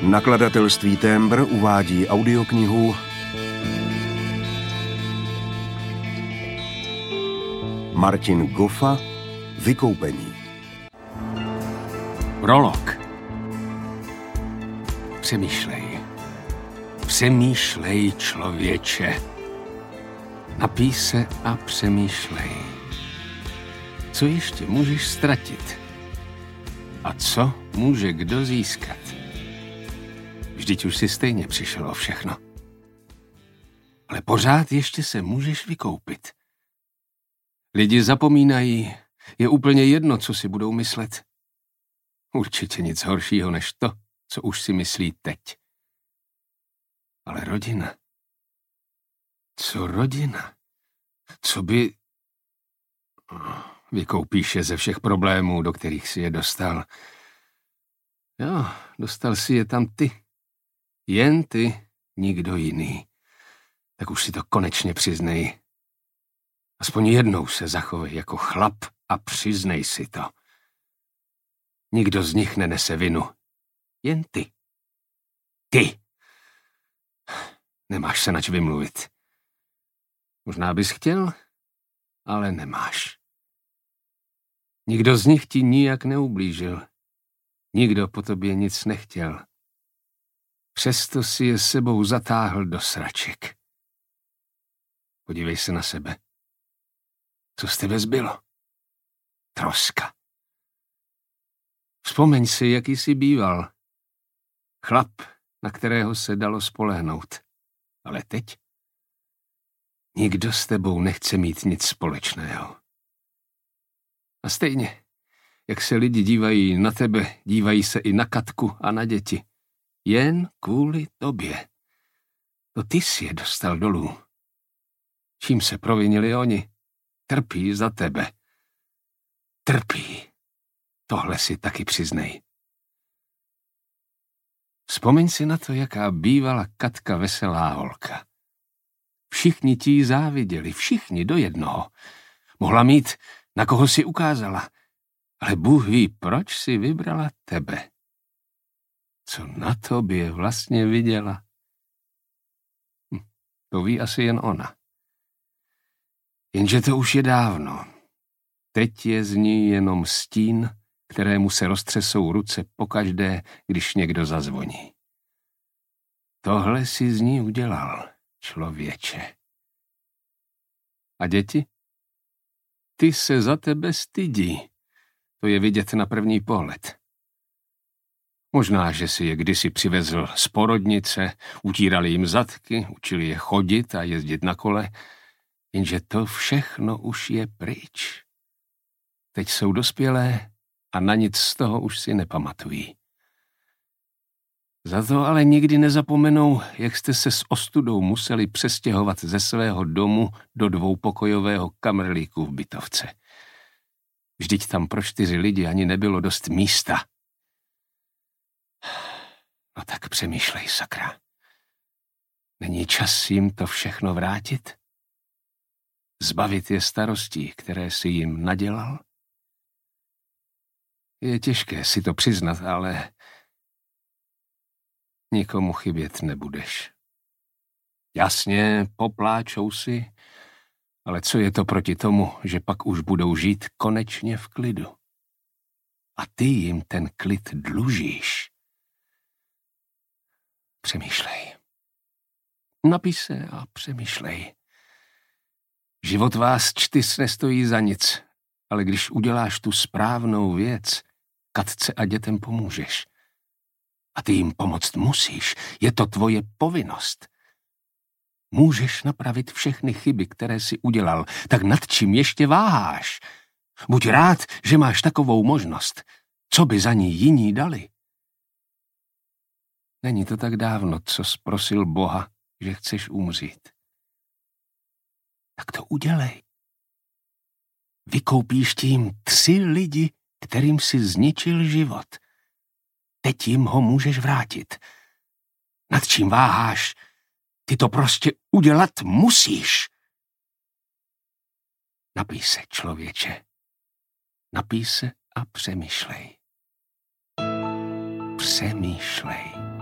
Nakladatelství Témbr uvádí audioknihu Martin Goffa Vykoupení. Prolog. Přemýšlej. Přemýšlej, člověče. Napij se a přemýšlej. Co ještě můžeš ztratit? A co může kdo získat? Vždyť už si stejně přišel o všechno. Ale pořád ještě se můžeš vykoupit. Lidi zapomínají, je úplně jedno, co si budou myslet. Určitě nic horšího než to, co už si myslí teď. Ale rodina. Co rodina? Co by... Vykoupíš je ze všech problémů, do kterých si je dostal. Jo, dostal si je tam ty. Jen ty, nikdo jiný. Tak už si to konečně přiznej. Aspoň jednou se zachovej jako chlap a přiznej si to. Nikdo z nich nenese vinu. Jen ty. Ty. Nemáš se nač vymluvit. Možná bys chtěl, ale nemáš. Nikdo z nich ti nijak neublížil. Nikdo po tobě nic nechtěl. Přesto si je sebou zatáhl do sraček. Podívej se na sebe. Co z tebe zbylo? Troska. Vzpomeň si, jaký jsi býval. Chlap, na kterého se dalo spolehnout. Ale teď? Nikdo s tebou nechce mít nic společného. A stejně, jak se lidi dívají na tebe, dívají se i na Katku a na děti. Jen kvůli tobě. To ty jsi je dostal dolů. Čím se provinili oni? Trpí za tebe. Trpí. Tohle si taky přiznej. Vzpomeň si na to, jaká bývala Katka veselá holka. Všichni ti jí záviděli, všichni do jednoho. Mohla mít, na koho si ukázala, ale Bůh ví, proč si vybrala tebe. Co na tobě vlastně viděla? To ví asi jen ona. Jenže to už je dávno. Teď je z ní jenom stín, kterému se roztřesou ruce pokaždé, když někdo zazvoní. Tohle si z ní udělal, člověče. A děti? Ty se za tebe stydí. To je vidět na první pohled. Možná, že si je kdysi přivezl z porodnice, utírali jim zadky, učili je chodit a jezdit na kole, jenže to všechno už je pryč. Teď jsou dospělé a na nic z toho už si nepamatují. Za to ale nikdy nezapomenou, jak jste se s ostudou museli přestěhovat ze svého domu do dvoupokojového kamrlíku v bytovce. Vždyť tam pro 4 lidi ani nebylo dost místa. No tak přemýšlej, sakra. Není čas jim to všechno vrátit? Zbavit je starostí, které si jim nadělal? Je těžké si to přiznat, ale nikomu chybět nebudeš. Jasně, popláčou si, ale co je to proti tomu, že pak už budou žít konečně v klidu? A ty jim ten klid dlužíš. Přemýšlej. Napij se a přemýšlej. Život vás 4 nestojí za nic, ale když uděláš tu správnou věc, Katce a dětem pomůžeš. A ty jim pomoct musíš, je to tvoje povinnost. Můžeš napravit všechny chyby, které jsi udělal, tak nad čím ještě váháš? Buď rád, že máš takovou možnost. Co by za ní jiní dali? Není to tak dávno, co jsi prosil Boha, že chceš umřít. Tak to udělej. Vykoupíš tím 3 lidi, kterým si zničil život. Teď jim ho můžeš vrátit. Nad čím váháš? Ty to prostě udělat musíš. Napij se, člověče. Napij se a přemýšlej. Přemýšlej.